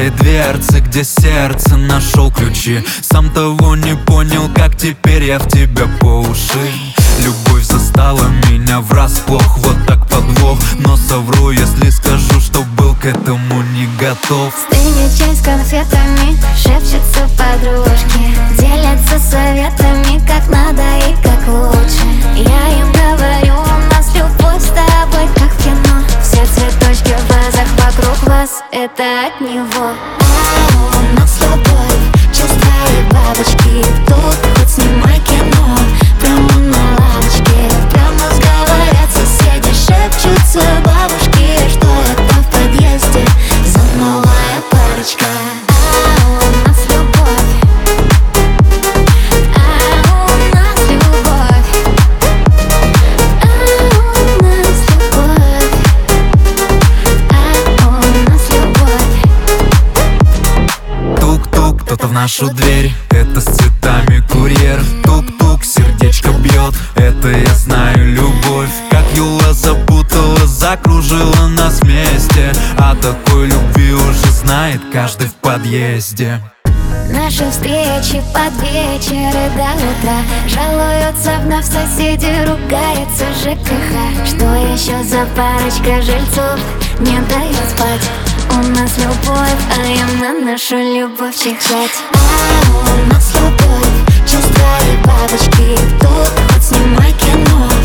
твоей дверцы, где сердце нашел ключи. Сам того не понял, как теперь я в тебя по уши. Любовь застала меня врасплох, вот так подвох. Но совру, если скажу, что был к этому не готов. Стынет чай с конфетами, шепчутся подружки, делятся советами, как надо и как лучше. Я им говорю, у нас любовь с тобой, как в кино. Все цветочки в вазах вокруг вас, это от него. А у нас любовь, чувства и бабочки. Тут хоть снимай кино, прямо на лавочке. Прям нас говорят соседи, шепчутся бабушки, что это в подъезде за новая парочка. А у нас любовь, а у нас любовь, а у нас любовь, а у нас любовь. Тук-тук, кто-то в нашу дверь, это с цветами курьер. Тук-тук, сердечко бьет, это я знаю любовь. Как Юла запутала, закружила нас вместе. О такой любви уже знает каждый в подъезде. Наши встречи под вечер и до утра, жалуются вновь соседи, ругается ЖКХ. Что еще за парочка жильцов не дает спать? У нас любовь, а им на нашу любовь чихать. А у нас любовь, чувства и бабочки. Тут хоть снимай кино,